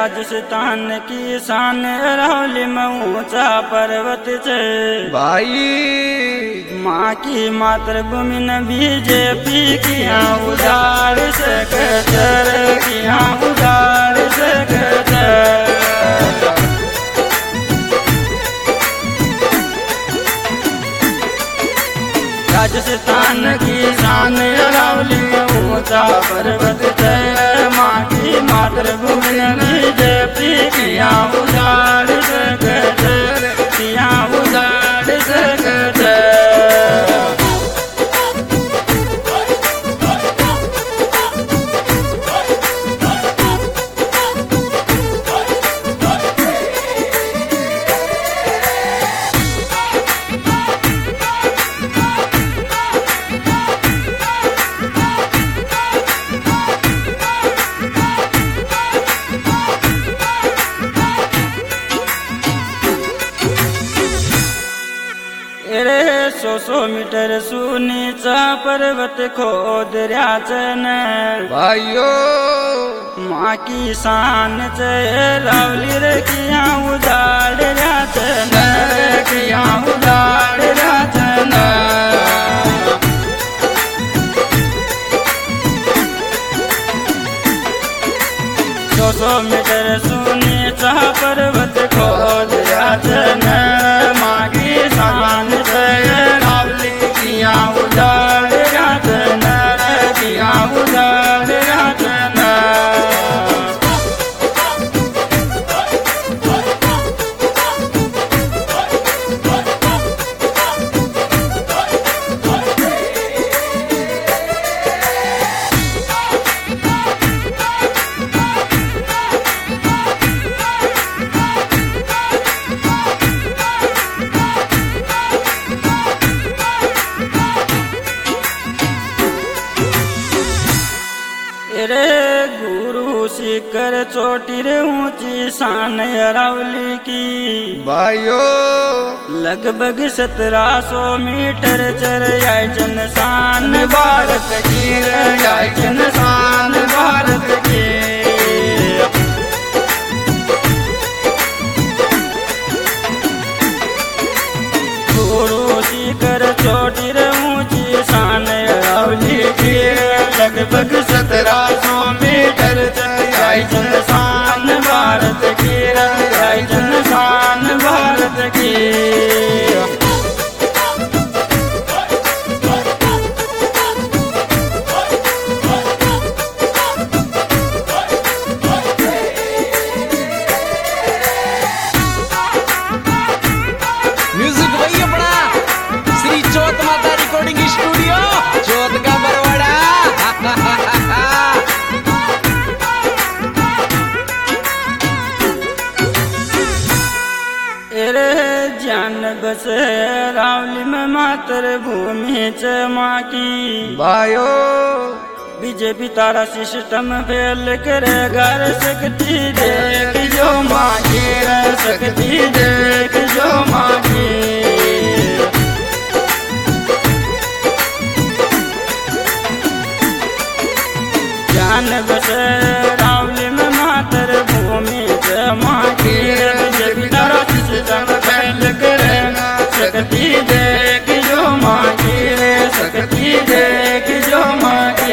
राजस्थान की शान रावली में ऊंचा पर्वत छे भाई। माँ की मातृभूमि न बीजेपी की यहाँ उजाड़ से कचर की यहाँ उजाड़ से कचर। राजस्थान की शान रावली में ऊंचा पर्वत है। माँ की मातृभूमि बीजेपी की यहाँ उजाड़ से कचर यहाँ उजाड़ से कचर। सौ मीटर सुनीचा पर्वत खोद राचन भाइयों। माँ की शान चे रावली रे किया उजाड़ राचन किया उजाड़ राचन। 200 मीटर सुनीचा पर्वत खोद राचन माँ की शान चे रावली किया उजाड़ राचन किया उजाड़ राचन। रे गुरु शिखर चोटी रे ऊंची शान रावली की भाइयों। लगभग 1700 मीटर चर जन शान भारत की जन शान भारत की। गुरु शिखर चोटी रे ऊंची शान रावली की लगभग 1700 मीटर जन शान भारत की जन शान भारत की। म्यूजिक भाई अपना श्री चौथ माता रिकॉर्डिंग स्टूडियो चौथ का बरवाड़ा। जान बस रावली में मातृभूमि च माँ की भाइयों। बीजेपी तारा सिस्टम फेल करे घर सकती देख जो माँ की सकती देख जो माँ की। जान बस रावली में मातृभूमि च माँ की बीजेपी तारा सिस्टम फेल करे सकती देख जो माँ की सकती देख जो माँ की।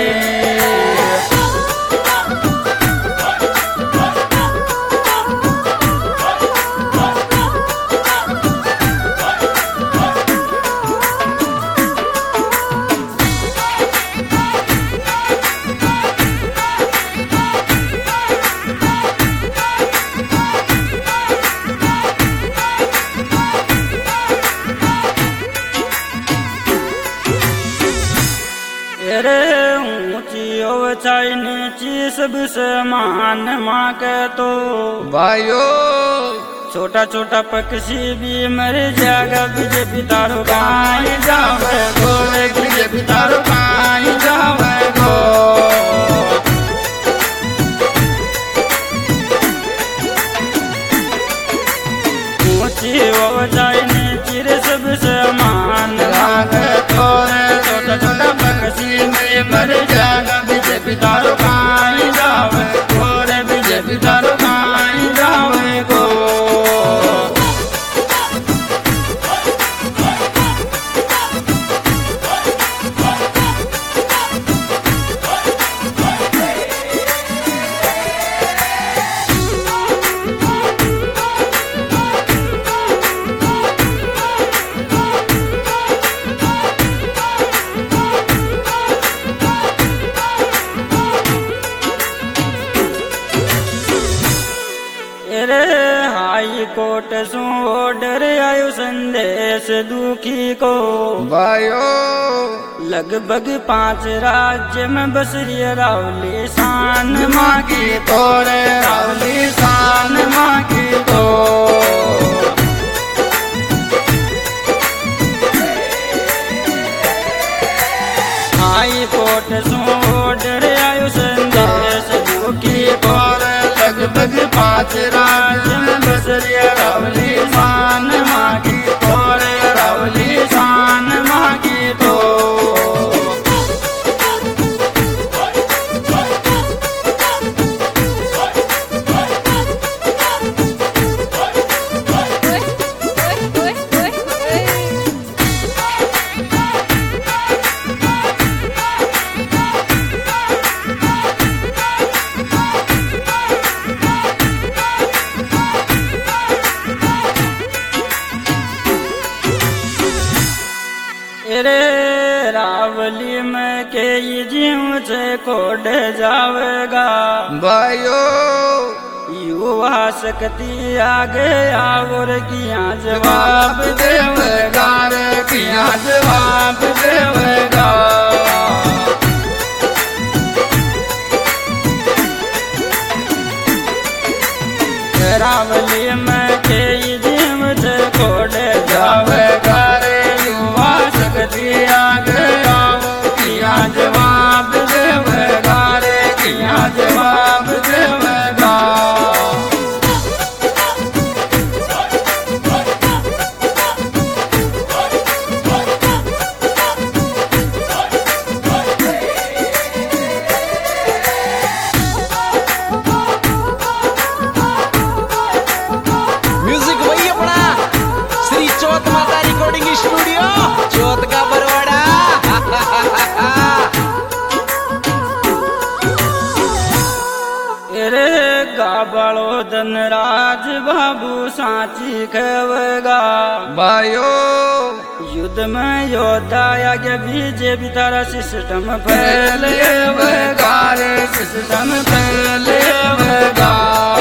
ऊंची ऊंचाई नीची सब समान माँ के तो भाइयों। छोटा छोटा पक्षी भी मर जाएगा बीजेपी तारो गाय जावे गो बीजेपी तारो गाय जावे गो। ऊंची ऊंचाई नीची रे सब समान लागे तो छोटा छोटा पक्षी में मर जाएगा बीजेपी तारो गाय जावे गो बीजेपी तारो गाय दुखी को भाइयों लगभग 5 राज्य में बस रही रावली शान माँ की तोरे रावली शान माँ की तो हाई कोर्ट से ऑर्डर आयो संदेश दुखी को लगभग 5 राज्य में बस रही रावली शान माँ की तोरे रावली शान माँ की तो रे रावली में के ये जीव से कोड जावेगा भाइयों युवा शक्ति आगे और किया जवाब देवेगा रे किया जवाब देवेगा रावली में के ये जीव से कोड जावेगा रे युवा शक्ति आगे किया जवाब देवेगा रे किया जवाब देवेगा म्यूजिक वही अपना श्री चौथ माता रिकॉर्डिंग स्टूडियो चौथ का बरवाड़ा रे गाबड़ो धनराज बाबू साची खेवेगा भाइयों युद्ध में योद्धा आगे बीजे भी तारा सिस्टम फैलेगा रे सिस्टम फैलेगा